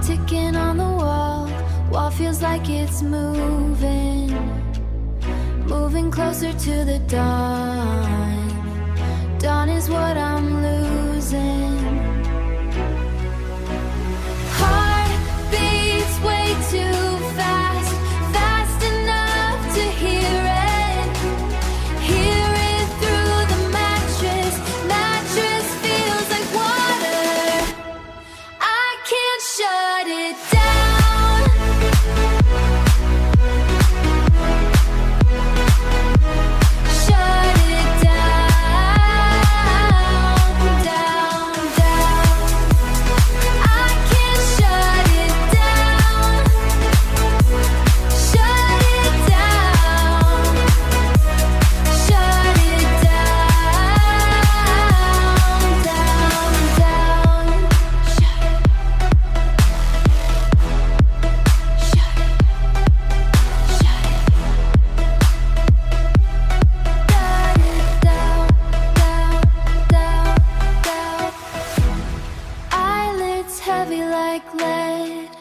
ticking on the wall. Wall feels like it's moving, moving closer to the dawn. Dawn is what I'm losing. Heart beats way too fast, fast enough to hear it. Hear it through the mattress. Mattress feels like water. I can't shut it down. Shut it down, down, down. I can't shut it down. Shut it down. Shut it down, down, down. Shut it. Shut it. Shut it. Shut it down, down, down, down. Eyelids heavy like lead.